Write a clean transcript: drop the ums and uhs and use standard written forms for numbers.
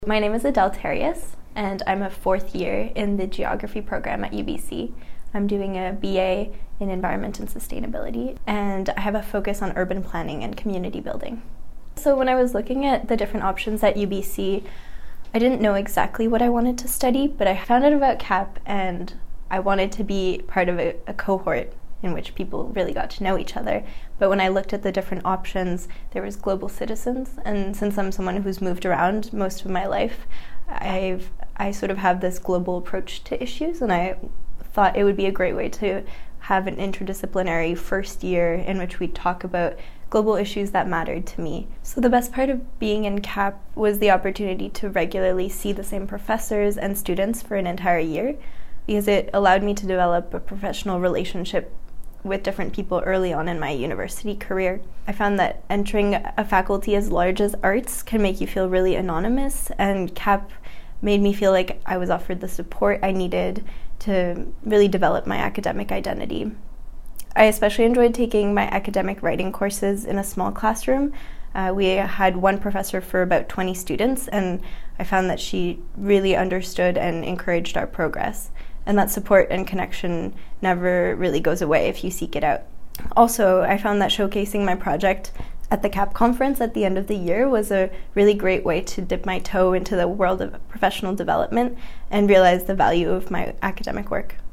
My name is Adele Terrius, and I'm a fourth year in the geography program at UBC. I'm doing a BA in environment and sustainability, and I have a focus on urban planning and community building. So when I was looking at the different options at UBC, I didn't know exactly what I wanted to study, but I found out about CAP and I wanted to be part of a cohort in which people really got to know each other. But when I looked at the different options, there was global citizens, and since I'm someone who's moved around most of my life, I sort of have this global approach to issues, and I thought it would be a great way to have an interdisciplinary first year in which we talk about global issues that mattered to me. So the best part of being in CAP was the opportunity to regularly see the same professors and students for an entire year, because it allowed me to develop a professional relationship with different people early on in my university career. I found that entering a faculty as large as arts can make you feel really anonymous, and CAP made me feel like I was offered the support I needed to really develop my academic identity. I especially enjoyed taking my academic writing courses in a small classroom. We had one professor for about 20 students, and I found that she really understood and encouraged our progress. And that support and connection never really goes away if you seek it out. Also, I found that showcasing my project at the CAP conference at the end of the year was a really great way to dip my toe into the world of professional development and realize the value of my academic work.